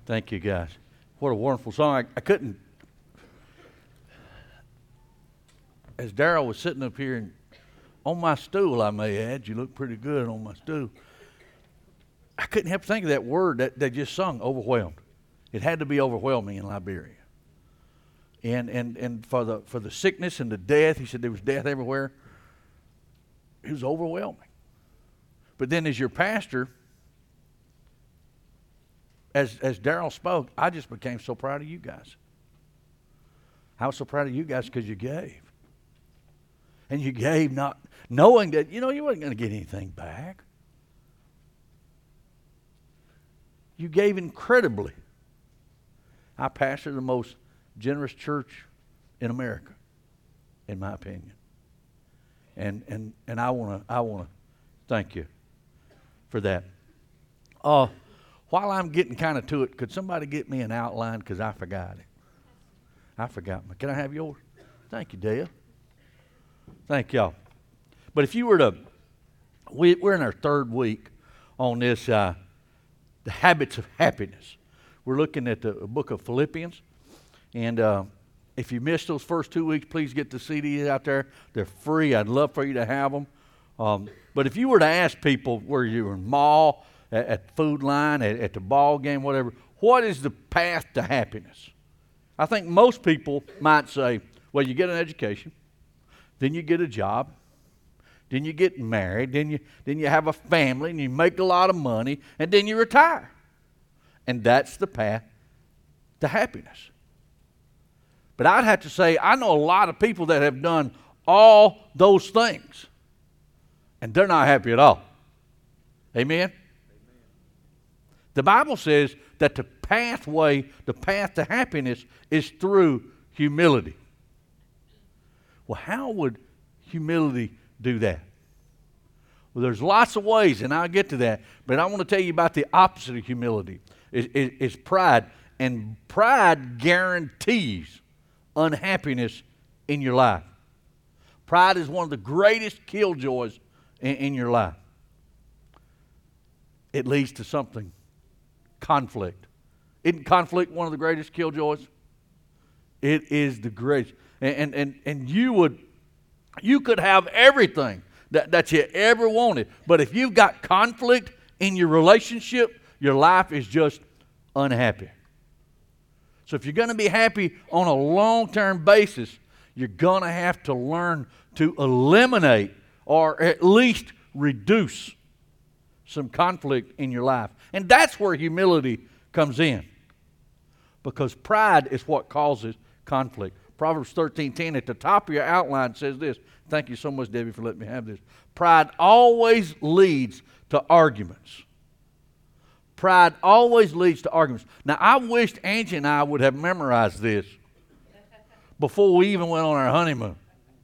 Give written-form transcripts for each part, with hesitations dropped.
Thank you, guys. What a wonderful song. I couldn't, as Daryl was sitting up here and on my stool, I may add, you look pretty good on my stool. I couldn't help think of that word that they just sung, overwhelmed. It had to be overwhelming in Liberia. And for the sickness and the death, he said there was death everywhere. It was overwhelming. But then as your pastor, as Daryl spoke, I just became so proud of you guys. I was so proud of you guys because you gave. And you gave not knowing that, you wasn't going to get anything back. You gave incredibly. I pastor the most generous church in America, in my opinion. And I want to thank you for that. While I'm getting kind of to it, could somebody get me an outline? Because I forgot it. I forgot. Can I have yours? Thank you, Dale. Thank y'all. But if you were to, we're in our third week on this, the habits of happiness. We're looking at the book of Philippians. And if you missed those first 2 weeks, please get the CDs out there. They're free. I'd love for you to have them. But if you were to ask people where you were in mall, at Food Line, at the ball game, whatever, what is the path to happiness? I think most people might say, well, you get an education, then you get a job, then you get married, then you have a family, and you make a lot of money, and then you retire. And that's the path to happiness. But I'd have to say, I know a lot of people that have done all those things, and they're not happy at all. Amen? The Bible says that the path to happiness is through humility. Well, how would humility do that? Well, there's lots of ways, and I'll get to that. But I want to tell you about the opposite of humility. It's pride. And pride guarantees unhappiness in your life. Pride is one of the greatest killjoys in your life. It leads to something. Conflict. Isn't conflict one of the greatest killjoys? It is the greatest. And you could have everything that you ever wanted. But if you've got conflict in your relationship, your life is just unhappy. So if you're going to be happy on a long-term basis, you're going to have to learn to eliminate or at least reduce some conflict in your life. And that's where humility comes in. Because pride is what causes conflict. Proverbs 13:10 at the top of your outline says this. Thank you so much, Debbie, for letting me have this. Pride always leads to arguments. Pride always leads to arguments. Now, I wished Angie and I would have memorized this before we even went on our honeymoon.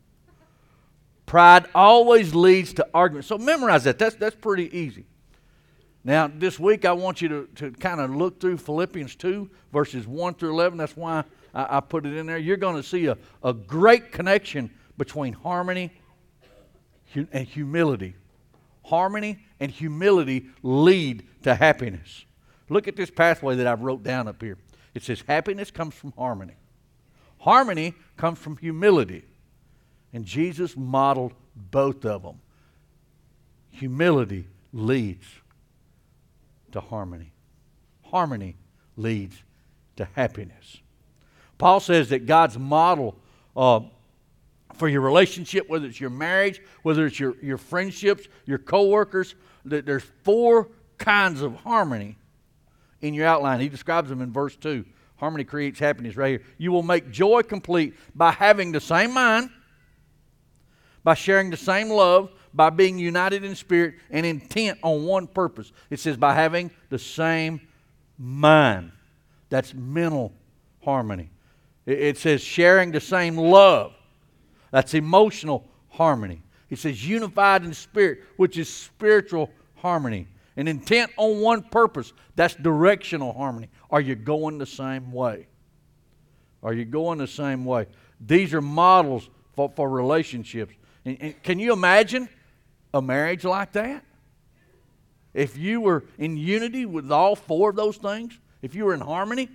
Pride always leads to arguments. So memorize that. That's pretty easy. Now, this week I want you to kind of look through Philippians 2, verses 1 through 11. That's why I put it in there. You're going to see a great connection between harmony and humility. Harmony and humility lead to happiness. Look at this pathway that I've wrote down up here. It says happiness comes from harmony. Harmony comes from humility. And Jesus modeled both of them. Humility leads to harmony. Harmony leads to happiness. Paul says that God's model for your relationship, whether it's your marriage, whether it's your friendships, your co-workers, that there's 4 kinds of harmony in your outline. He describes them in verse 2. Harmony creates happiness right here. You will make joy complete by having the same mind, by sharing the same love, by being united in spirit and intent on one purpose. It says by having the same mind. That's mental harmony. It says sharing the same love. That's emotional harmony. It says unified in spirit, which is spiritual harmony. And intent on one purpose. That's directional harmony. Are you going the same way? Are you going the same way? These are models for relationships. And can you imagine a marriage like that? If you were in unity with all 4 of those things, if you were in harmony,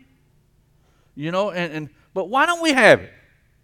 but why don't we have it?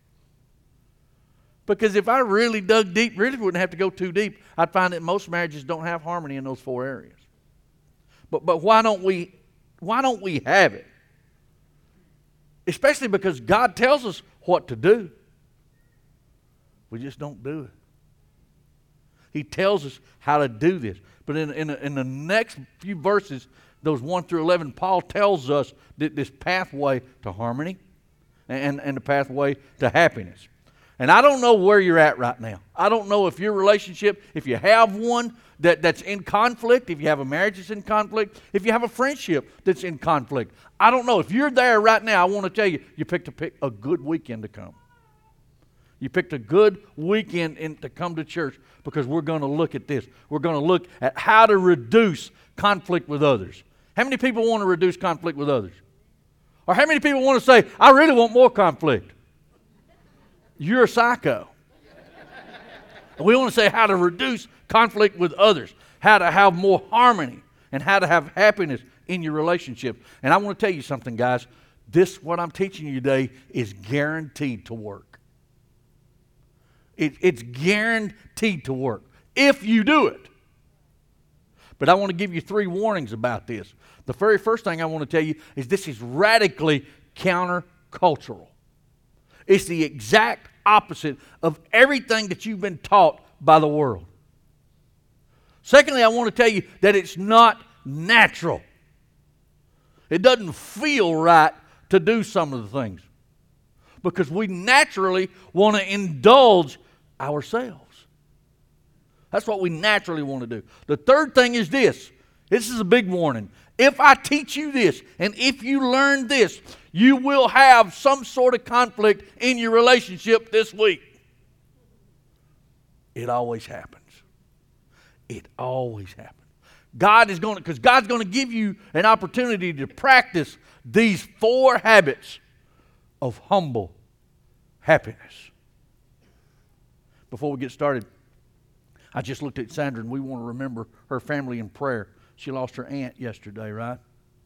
Because if I really dug deep, really wouldn't have to go too deep, I'd find that most marriages don't have harmony in those 4 areas. But why don't we have it? Especially because God tells us what to do. We just don't do it. He tells us how to do this. But in the next few verses, those 1 through 11, Paul tells us that this pathway to harmony and the pathway to happiness. And I don't know where you're at right now. I don't know if your relationship, if you have one that's in conflict, if you have a marriage that's in conflict, if you have a friendship that's in conflict. I don't know. If you're there right now, I want to tell you, you picked a good weekend to come. You picked a good weekend to come to church because we're going to look at this. We're going to look at how to reduce conflict with others. How many people want to reduce conflict with others? Or how many people want to say, I really want more conflict? You're a psycho. We want to say how to reduce conflict with others, how to have more harmony, and how to have happiness in your relationship. And I want to tell you something, guys. What I'm teaching you today is guaranteed to work. It's guaranteed to work if you do it. But I want to give you 3 warnings about this. The very first thing I want to tell you is this is radically countercultural. It's the exact opposite of everything that you've been taught by the world. Secondly, I want to tell you that it's not natural. It doesn't feel right to do some of the things because we naturally want to indulge ourselves. That's what we naturally want to do. The third thing is this. This is a big warning. If I teach you this, and if you learn this, you will have some sort of conflict in your relationship this week. It always happens. It always happens. Because God's going to give you an opportunity to practice these 4 habits of humble happiness. Before we get started, I just looked at Sandra, and we want to remember her family in prayer. She lost her aunt yesterday, right?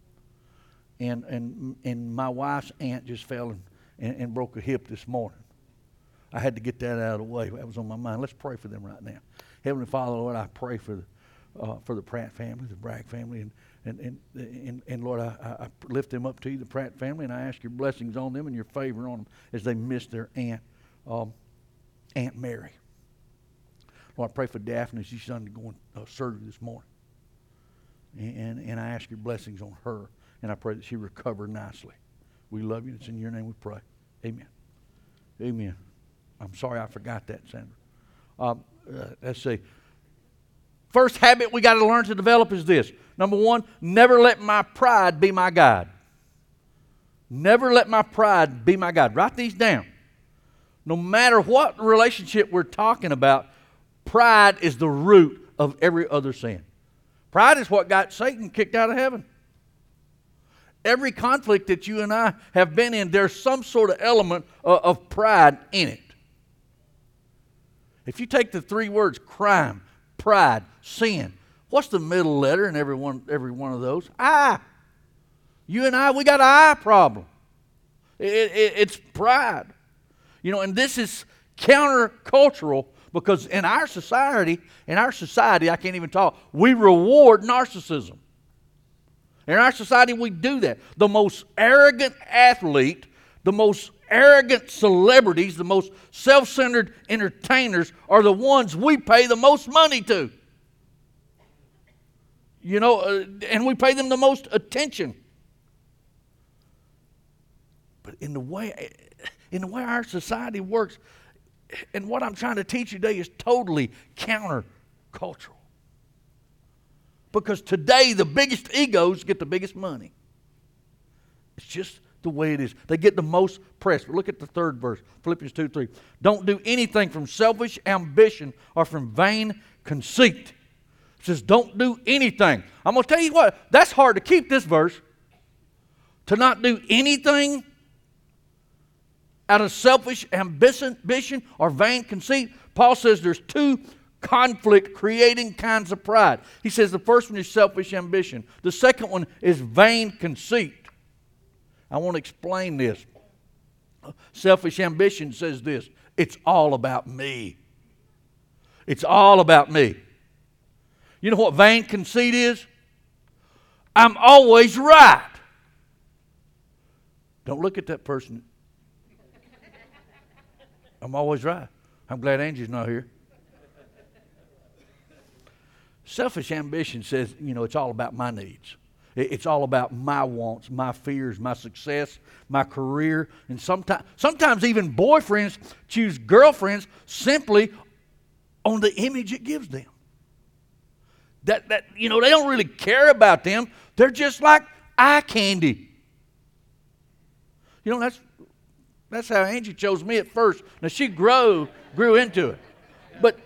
And my wife's aunt just fell and broke a hip this morning. I had to get that out of the way. That was on my mind. Let's pray for them right now. Heavenly Father, Lord, I pray for the Pratt family, the Bragg family, and Lord, I lift them up to you, the Pratt family, and I ask your blessings on them and your favor on them as they miss their aunt, Aunt Mary. Lord, I pray for Daphne. She's undergoing surgery this morning. And I ask your blessings on her. And I pray that she recover nicely. We love you. It's in your name we pray. Amen. Amen. I'm sorry I forgot that, Sandra. Let's see. First habit we got to learn to develop is this. Number 1, never let my pride be my guide. Never let my pride be my guide. Write these down. No matter what relationship we're talking about, pride is the root of every other sin. Pride is what got Satan kicked out of heaven. Every conflict that you and I have been in, there's some sort of element of pride in it. If you take the 3 words, crime, pride, sin, what's the middle letter in every one of those? I. You and I, we got an I problem. It's pride. And this is countercultural because in our society, I can't even talk, we reward narcissism. In our society, we do that. The most arrogant athlete, the most arrogant celebrities, the most self-centered entertainers are the ones we pay the most money to. And we pay them the most attention. But in the way our society works, and what I'm trying to teach you today is totally countercultural. Because today the biggest egos get the biggest money. It's just the way it is. They get the most press. But look at the 3rd verse, Philippians 2:3. Don't do anything from selfish ambition or from vain conceit. It says don't do anything. I'm going to tell you what, that's hard to keep this verse. To not do anything out of selfish ambition or vain conceit. Paul says there's 2 conflict-creating kinds of pride. He says the first one is selfish ambition. The second one is vain conceit. I want to explain this. Selfish ambition says this: it's all about me. It's all about me. You know what vain conceit is? I'm always right. Don't look at that person. I'm always right. I'm glad Angie's not here. Selfish ambition says, it's all about my needs. It's all about my wants, my fears, my success, my career. And sometimes even boyfriends choose girlfriends simply on the image it gives them. That they don't really care about them. They're just like eye candy. That's how Angie chose me at first. Now she grew into it. But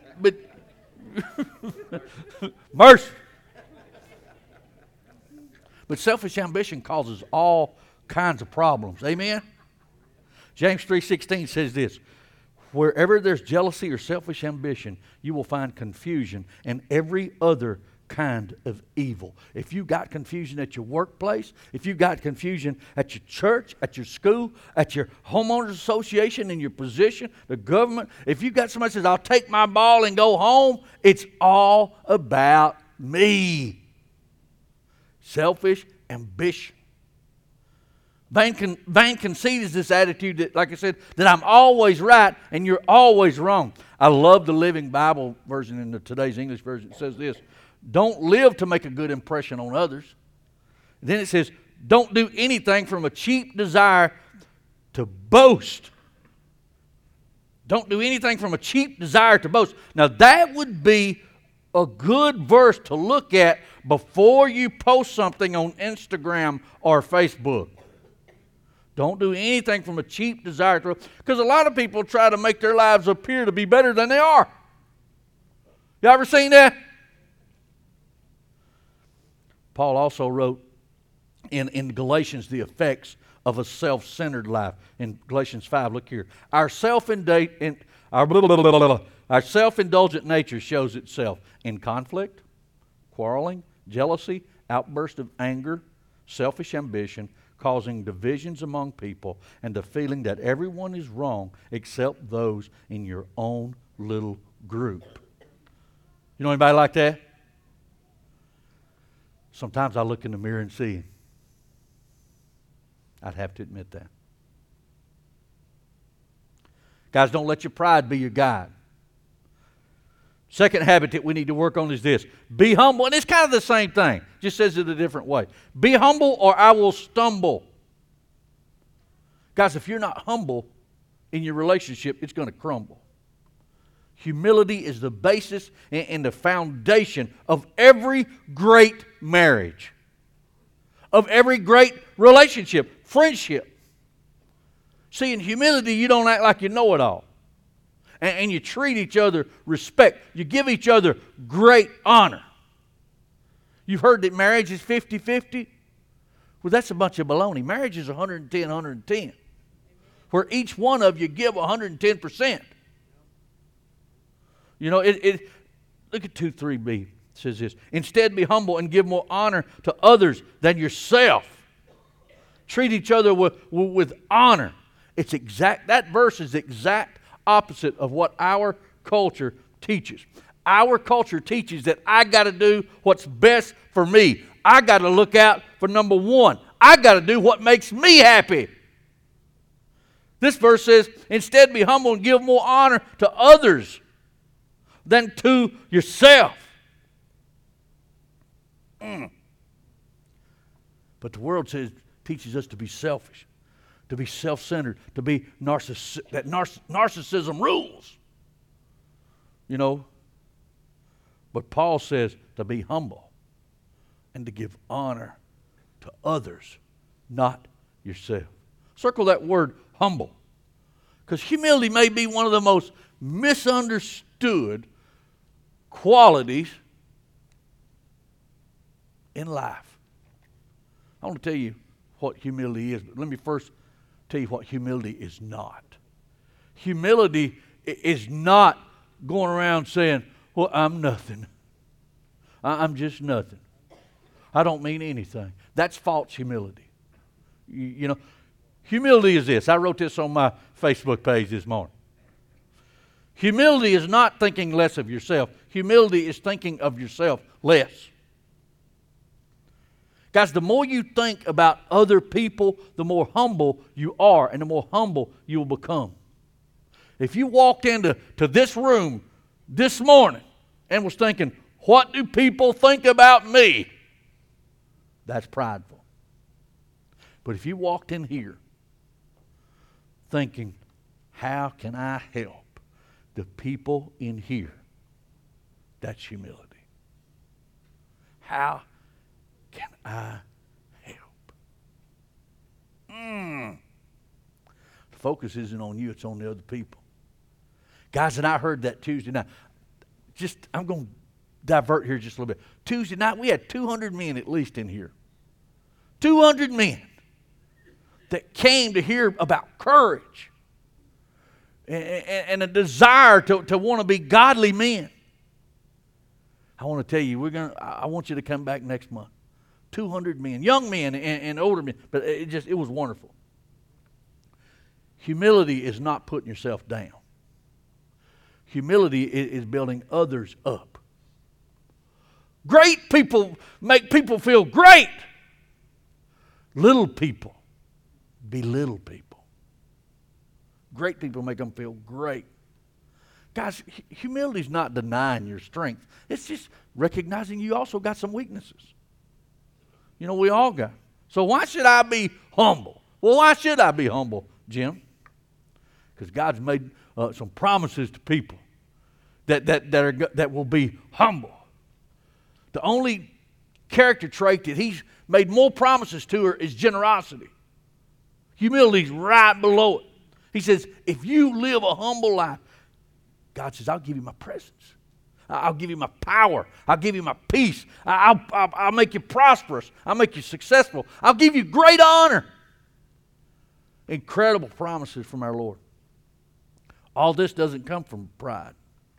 mercy. But selfish ambition causes all kinds of problems. Amen? James 3:16 says this: wherever there's jealousy or selfish ambition, you will find confusion and every other kind of evil. If you got confusion at your workplace, if you got confusion at your church, at your school, at your homeowners association, in your position, the government, if you got somebody that says, I'll take my ball and go home, it's all about me. Selfish ambition. Vain conceit is this attitude that, like I said, that I'm always right and you're always wrong. I love the Living Bible version in today's English version. It says this: don't live to make a good impression on others. Then it says, don't do anything from a cheap desire to boast. Don't do anything from a cheap desire to boast. Now that would be a good verse to look at before you post something on Instagram or Facebook. Don't do anything from a cheap desire to, because a lot of people try to make their lives appear to be better than they are. You ever seen that? Paul also wrote in Galatians the effects of a self-centered life. In Galatians 5, look here. Our self-indulgent nature shows itself in conflict, quarreling, jealousy, outburst of anger, selfish ambition, causing divisions among people, and the feeling that everyone is wrong except those in your own little group. You know anybody like that? Sometimes I look in the mirror and see. I'd have to admit that. Guys, don't let your pride be your guide. Second habit that we need to work on is this: be humble. And it's kind of the same thing, just says it a different way. Be humble or I will stumble. Guys, if you're not humble in your relationship, it's going to crumble. Humility is the basis and the foundation of every great marriage, of every great relationship, friendship. See, in humility, you don't act like you know it all. And you treat each other respect. You give each other great honor. You've heard that marriage is 50-50? Well, that's a bunch of baloney. Marriage is 110-110, where each one of you give 110%. You know, look at 2:3b. It says this: instead, be humble and give more honor to others than yourself. Treat each other with honor. That verse is the exact opposite of what our culture teaches. Our culture teaches that I got to do what's best for me. I got to look out for number one. I got to do what makes me happy. This verse says, instead be humble and give more honor to others than to yourself. But the world teaches us to be selfish, to be self-centered, to be narcissism rules. You know, but Paul says to be humble and to give honor to others, not yourself. Circle that word humble, because humility may be one of the most misunderstood qualities in life. I want to tell you what humility is, but let me first tell you what humility is not. Humility is not going around saying, well, I'm nothing. I'm just nothing. I don't mean anything. That's false humility. You know, humility is this. I wrote this on my Facebook page this morning. Humility is not thinking less of yourself. Humility is thinking of yourself less. Guys, the more you think about other people, the more humble you are, and the more humble you will become. If you walked into this room this morning and was thinking, what do people think about me? That's prideful. But if you walked in here thinking, how can I help the people in here? That's humility. How can I help? The focus isn't on you, it's on the other people. Guys, and I heard that Tuesday night. I'm going to divert here just a little bit. Tuesday night, we had 200 men at least in here. 200 men that came to hear about courage and a desire to want to be godly men. I want to tell you, I want you to come back next month. 200 men, young men and older men, but it was wonderful. Humility is not putting yourself down. Humility is building others up. Great people make people feel great. Little people belittle people. Great people make them feel great. Guys, humility is not denying your strength. It's just recognizing you also got some weaknesses. You know, we all got. So why should I be humble? Well, why should I be humble, Jim? Because God's made some promises to people that will be humble. The only character trait that He's made more promises to her is generosity. Humility's right below it. He says, if you live a humble life, God says, I'll give you my presence. I'll give you my power. I'll give you my peace. I'll make you prosperous. I'll make you successful. I'll give you great honor. Incredible promises from our Lord. All this doesn't come from pride.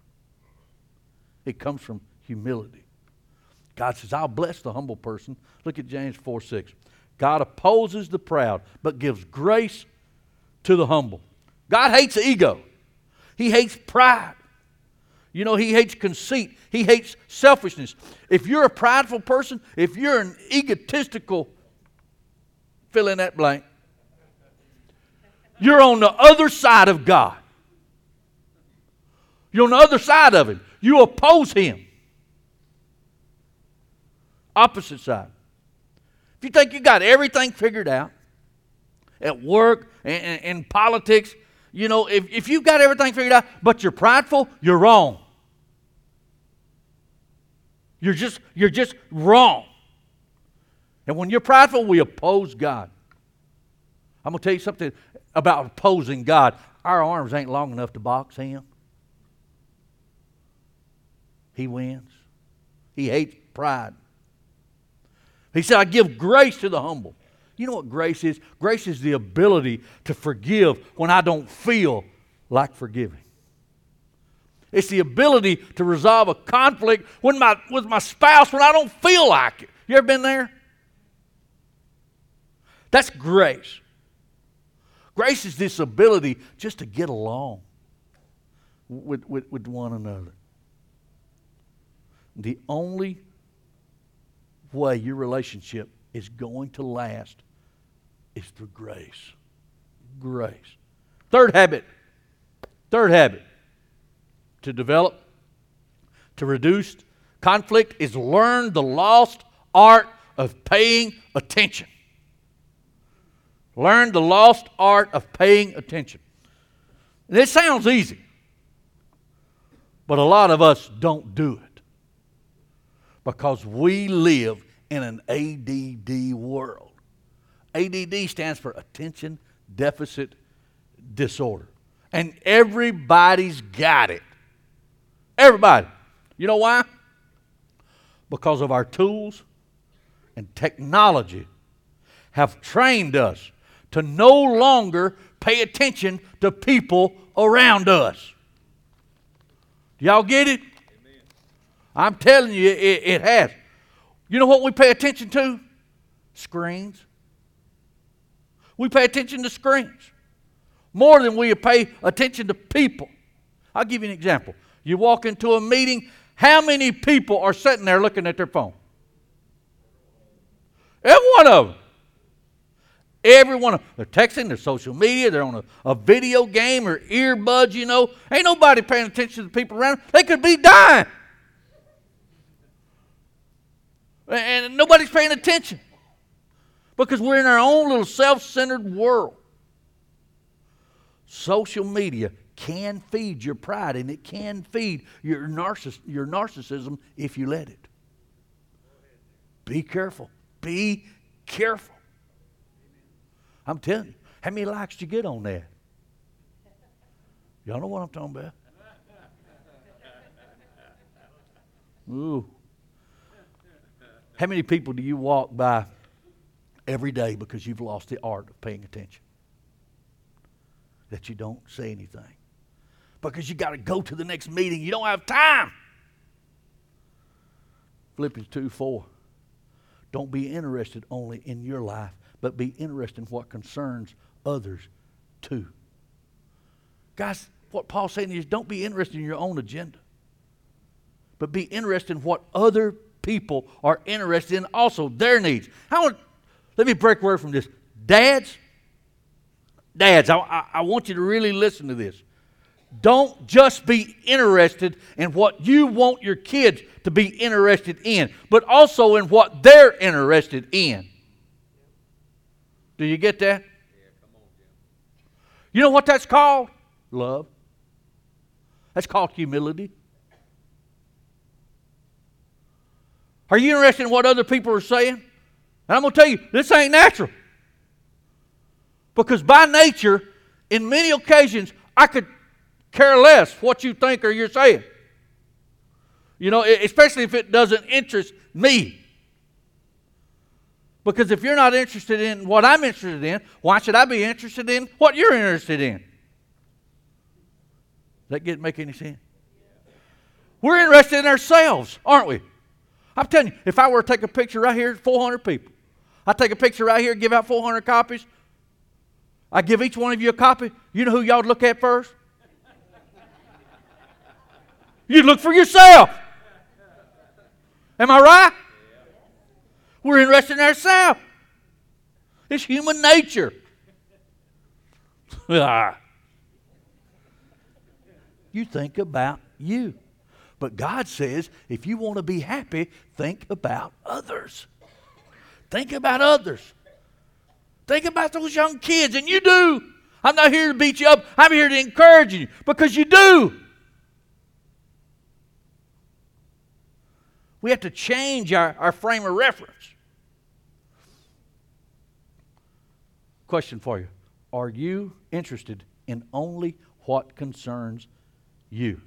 It comes from humility. God says, I'll bless the humble person. Look at James 4:6. God opposes the proud, but gives grace to the humble. God hates ego. He hates pride. You know, He hates conceit. He hates selfishness. If you're a prideful person, if you're an egotistical, fill in that blank, you're on the other side of God. You're on the other side of Him. You oppose Him. Opposite side. If you think you got everything figured out at work and in politics, you know, if you've got everything figured out, but you're prideful, you're wrong. You're just wrong. And when you're prideful, we oppose God. I'm going to tell you something about opposing God. Our arms ain't long enough to box Him. He wins. He hates pride. He said, I give grace to the humble. You know what grace is? Grace is the ability to forgive when I don't feel like forgiving. It's the ability to resolve a conflict with my spouse when I don't feel like it. You ever been there? That's grace. Grace is this ability just to get along with one another. The only way your relationship is going to last is through grace. Grace. Third habit to develop, to reduce conflict is learn the lost art of paying attention. Learn the lost art of paying attention. And it sounds easy, but a lot of us don't do it because we live in an ADD world. ADD stands for Attention Deficit Disorder. And everybody's got it. Everybody. You know why? Because of our tools and technology have trained us to no longer pay attention to people around us. Do y'all get it? Amen. I'm telling you, it has. You know what we pay attention to? Screens. We pay attention to screens more than we pay attention to people. I'll give you an example. You walk into a meeting, how many people are sitting there looking at their phone? Every one of them. Every one of them. They're texting, they're social media, they're on a video game or earbuds, you know. Ain't nobody paying attention to the people around them. They could be dying. And nobody's paying attention. Because we're in our own little self-centered world. Social media can feed your pride, and it can feed your narcissism if you let it. Be careful. Be careful. I'm telling you, how many likes did you get on that? Y'all know what I'm talking about. Ooh. How many people do you walk by every day because you've lost the art of paying attention? That you don't say anything. Because you got to go to the next meeting. You don't have time. Philippians 2:4. Don't be interested only in your life, but be interested in what concerns others too. Guys, what Paul's saying is don't be interested in your own agenda, but be interested in what other people are interested in also, their needs. Let me break away from this. Dads, I want you to really listen to this. Don't just be interested in what you want your kids to be interested in, but also in what they're interested in. Do you get that? Yeah, come on, Jim. You know what that's called? Love. That's called humility. Are you interested in what other people are saying? And I'm going to tell you, this ain't natural. Because by nature, in many occasions, I could care less what you think or you're saying. You know, especially if it doesn't interest me. Because if you're not interested in what I'm interested in, why should I be interested in what you're interested in? Does that make any sense? We're interested in ourselves, aren't we? I'm telling you, if I were to take a picture right here, 400 people. I take a picture right here, give out 400 copies. I give each one of you a copy. You know who y'all would look at first? You'd look for yourself. Am I right? We're interested in ourselves. It's human nature. You think about you. But God says, if you want to be happy, think about others. Think about others. Think about those young kids, and you do. I'm not here to beat you up. I'm here to encourage you because you do. We have to change our frame of reference. Question for you. Are you interested in only what concerns you?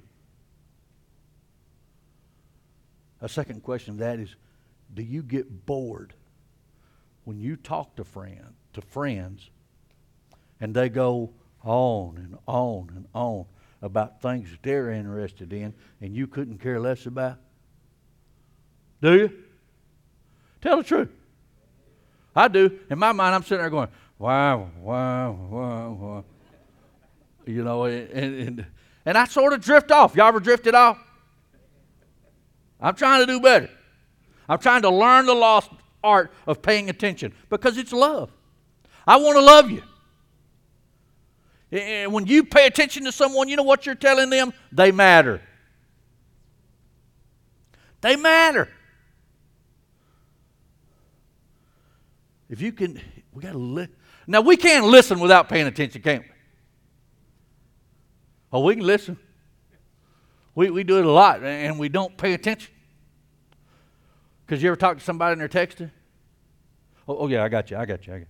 A second question to that is, do you get bored when you talk to friends and they go on and on and on about things that they're interested in and you couldn't care less about? Do you? Tell the truth. I do. In my mind, I'm sitting there going, wow. You know, and I sort of drift off. Y'all ever drifted off? I'm trying to do better. I'm trying to learn the lost art of paying attention because it's love. I want to love you. And when you pay attention to someone, you know what you're telling them? They matter. They matter. If you can, we got to listen. Now, we can't listen without paying attention, can't we? Oh, we can listen. We do it a lot, and we don't pay attention. Because you ever talk to somebody and they're texting? Oh, yeah, I got you.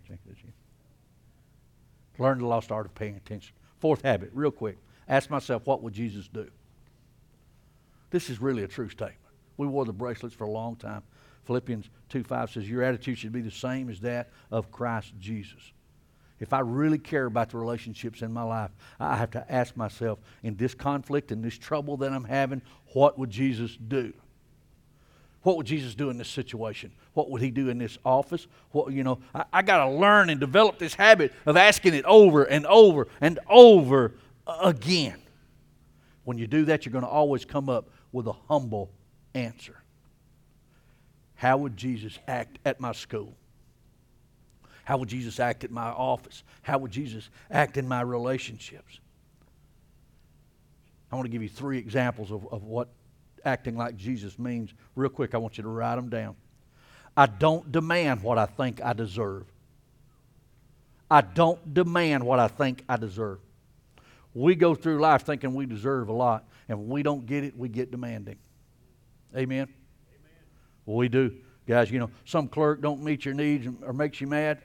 Learn the lost art of paying attention. Fourth habit, real quick. Ask myself, what would Jesus do? This is really a true statement. We wore the bracelets for a long time. Philippians 2:5 says, your attitude should be the same as that of Christ Jesus. If I really care about the relationships in my life, I have to ask myself, in this conflict and this trouble that I'm having, what would Jesus do? What would Jesus do in this situation? What would he do in this office? I got to learn and develop this habit of asking it over and over and over again. When you do that, you're going to always come up with a humble answer. How would Jesus act at my school? How would Jesus act at my office? How would Jesus act in my relationships? I want to give you 3 examples of what acting like Jesus means. Real quick, I want you to write them down. I don't demand what I think I deserve. I don't demand what I think I deserve. We go through life thinking we deserve a lot, and when we don't get it, we get demanding. Amen? Amen. Well, we do. Guys, some clerk don't meet your needs or makes you mad.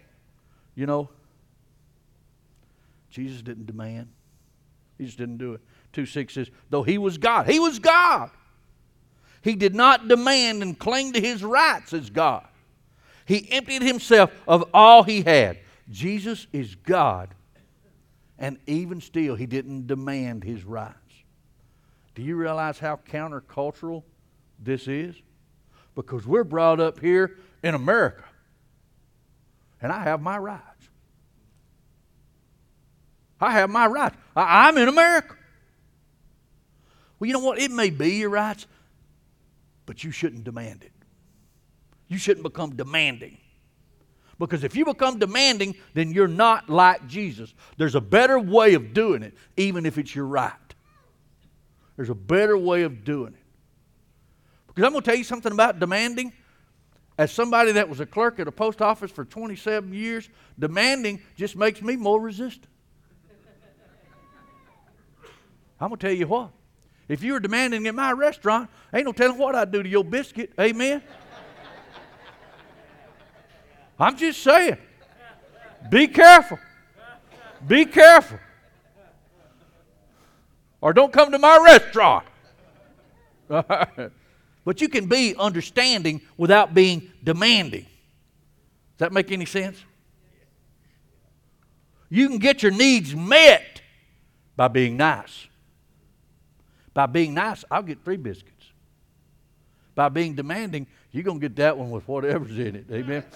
Jesus didn't demand. He just didn't do it. 2:6 says, though he was God. He was God. He did not demand and cling to his rights as God. He emptied himself of all he had. Jesus is God. And even still, he didn't demand his rights. Do you realize how countercultural this is? Because we're brought up here in America. And I have my rights. I have my rights. I'm in America. Well, you know what? It may be your rights, but you shouldn't demand it. You shouldn't become demanding. Because if you become demanding, then you're not like Jesus. There's a better way of doing it, even if it's your right. There's a better way of doing it. Because I'm going to tell you something about demanding. As somebody that was a clerk at a post office for 27 years, demanding just makes me more resistant. I'm going to tell you what. If you were demanding at my restaurant, ain't no telling what I'd do to your biscuit. Amen? I'm just saying. Be careful. Be careful. Or don't come to my restaurant. But you can be understanding without being demanding. Does that make any sense? You can get your needs met by being nice. By being nice, I'll get 3 biscuits. By being demanding, you're going to get that one with whatever's in it. Amen?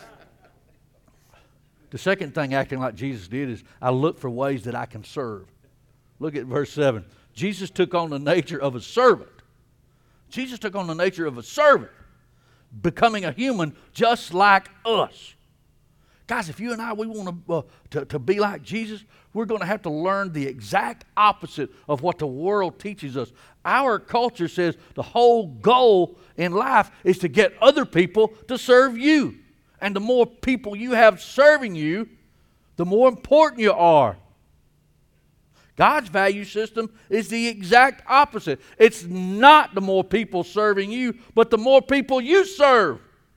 The second thing acting like Jesus did is I look for ways that I can serve. Look at verse 7. Jesus took on the nature of a servant. Jesus took on the nature of a servant, becoming a human just like us. Guys, if you and I, we want to be like Jesus, we're going to have to learn the exact opposite of what the world teaches us. Our culture says the whole goal in life is to get other people to serve you. And the more people you have serving you, the more important you are. God's value system is the exact opposite. It's not the more people serving you, but the more people you serve.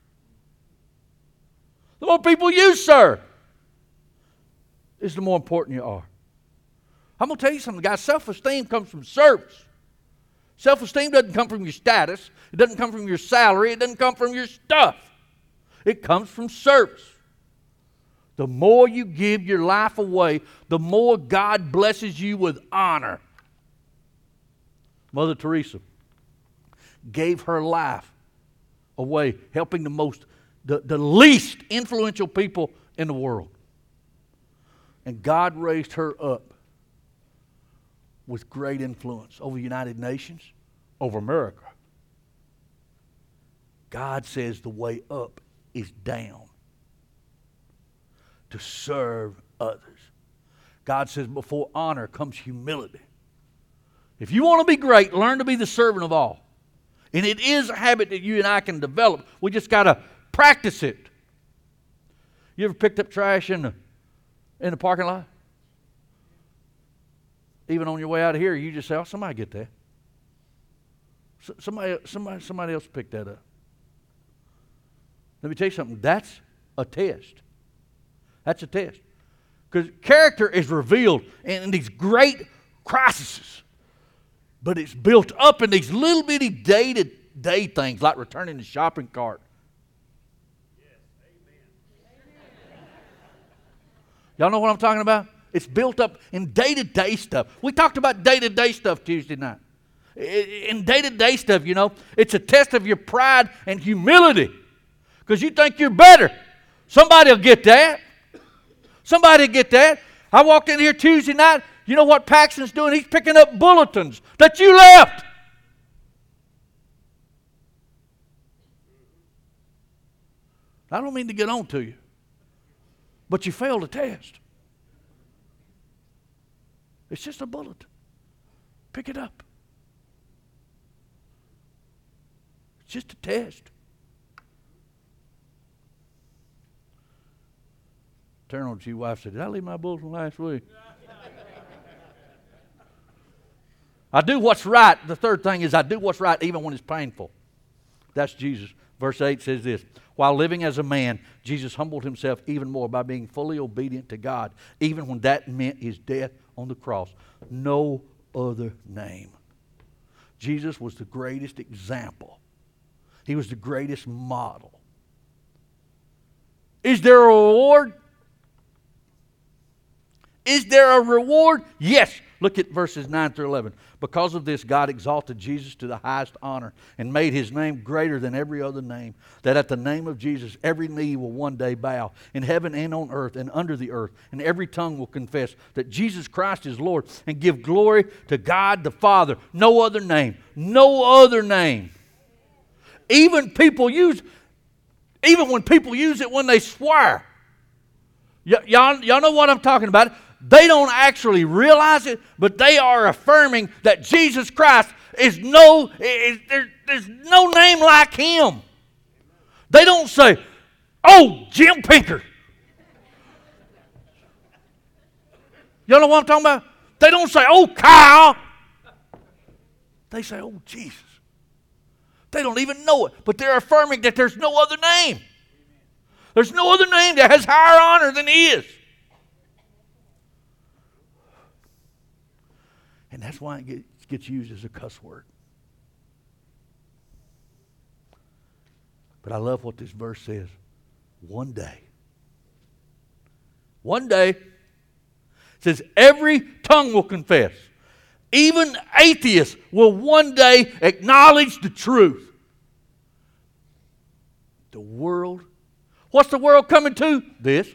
The more people you serve is the more important you are. I'm going to tell you something, guys. Self-esteem comes from service. Self-esteem doesn't come from your status. It doesn't come from your salary. It doesn't come from your stuff. It comes from service. The more you give your life away, the more God blesses you with honor. Mother Teresa gave her life away, helping the least influential people in the world. And God raised her up with great influence over the United Nations, over America. God says the way up is down. To serve others. God says before honor comes humility. If you want to be great, learn to be the servant of all. And it is a habit that you and I can develop. We just got to practice it. You ever picked up trash in the parking lot? Even on your way out of here, you just say, "Oh, somebody get that." Somebody else picked that up. Let me tell you something. That's a test. That's a test. Because character is revealed in these great crises. But it's built up in these little bitty day-to-day things like returning the shopping cart. Yes, amen. Y'all know what I'm talking about? It's built up in day-to-day stuff. We talked about day-to-day stuff Tuesday night. In day-to-day stuff, you know, it's a test of your pride and humility because you think you're better. Somebody will get that. Somebody will get that. I walked in here Tuesday night. You know what Paxton's doing? He's picking up bulletins that you left. I don't mean to get on to you, but you failed a test. It's just a bulletin. Pick it up. It's just a test. Turn on to your wife and say, did I leave my bulletin last week? I do what's right. The third thing is I do what's right even when it's painful. That's Jesus. Verse 8 says this. While living as a man, Jesus humbled himself even more by being fully obedient to God, even when that meant his death on the cross. No other name. Jesus was the greatest example. He was the greatest model. Is there a reward? Is there a reward? Yes. Look at verses 9 through 11. Because of this, God exalted Jesus to the highest honor and made his name greater than every other name, that at the name of Jesus every knee will one day bow, in heaven and on earth and under the earth, and every tongue will confess that Jesus Christ is Lord, and give glory to God the Father. No other name. No other name. Even when people use it when they swear. Y'all know what I'm talking about. They don't actually realize it, but they are affirming that Jesus Christ there's no name like him. They don't say, oh, Jim Pinker. You know what I'm talking about? They don't say, oh, Kyle. They say, oh, Jesus. They don't even know it, but they're affirming that there's no other name. There's no other name that has higher honor than his. And that's why it gets used as a cuss word. But I love what this verse says. One day. It says every tongue will confess. Even atheists will one day acknowledge the truth. The world. What's the world coming to? This.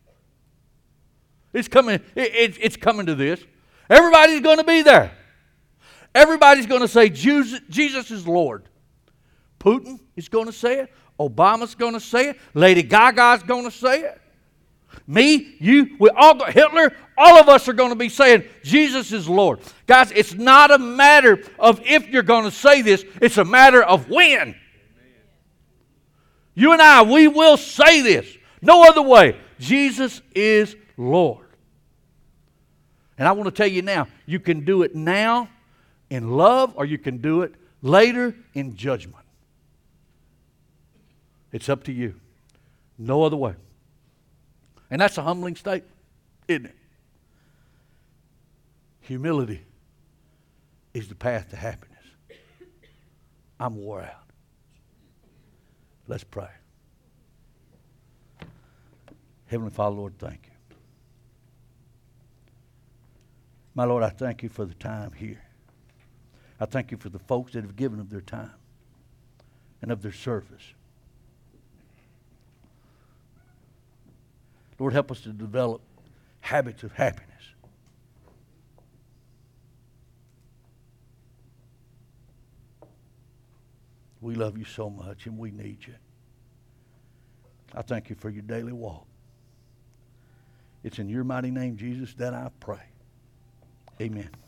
It's coming to this. Everybody's going to be there. Everybody's going to say Jesus is Lord. Putin is going to say it. Obama's going to say it. Lady Gaga's going to say it. Me, you, Hitler, all of us are going to be saying Jesus is Lord. Guys, it's not a matter of if you're going to say this. It's a matter of when. Amen. You and I, we will say this. No other way. Jesus is Lord. And I want to tell you now, you can do it now in love or you can do it later in judgment. It's up to you. No other way. And that's a humbling statement, isn't it? Humility is the path to happiness. I'm wore out. Let's pray. Heavenly Father, Lord, thank you. My Lord, I thank you for the time here. I thank you for the folks that have given of their time and of their service. Lord, help us to develop habits of happiness. We love you so much and we need you. I thank you for your daily walk. It's in your mighty name, Jesus, that I pray. Amen.